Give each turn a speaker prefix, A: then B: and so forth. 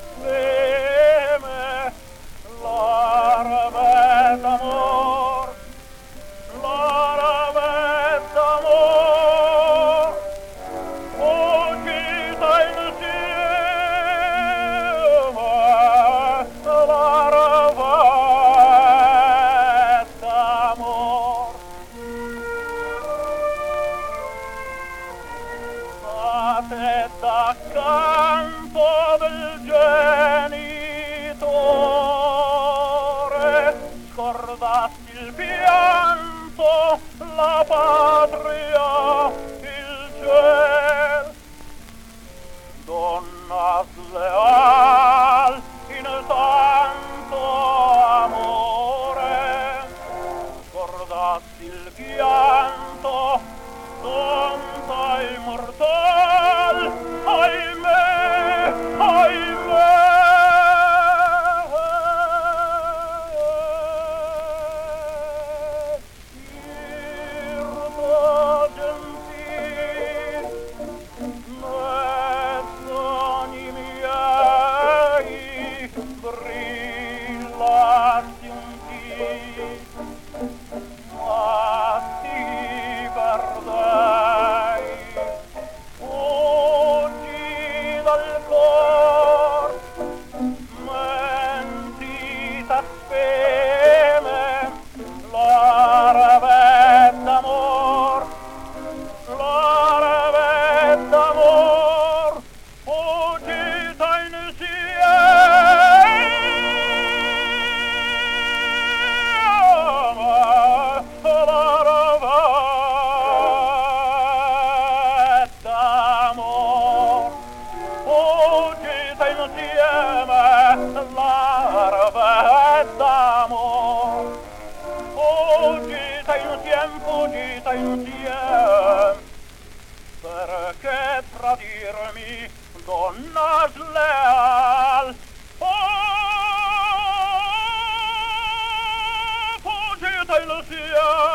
A: insieme l'arme d'amor, l'arme d'amor, fuggita insieme l'arme d'amor. State d'accanto del genitore, scordasti il pianto, la patria, il ciel. Donna sleal, in tanto amore, scordasti il pianto, tonta immortal, ahimè, ahimè. Irta gentil, mezzani miei, brillati un dì, ma ti perdei. Fuggi dal cor, mentita speme, l'arme d'amor, l'arme d'amor, fuggita insieme l'arme d'amor, fuggita insieme l'arme d'amor, fuggita insieme, perché tradirmi, donna sleal? Oh, fuggita insieme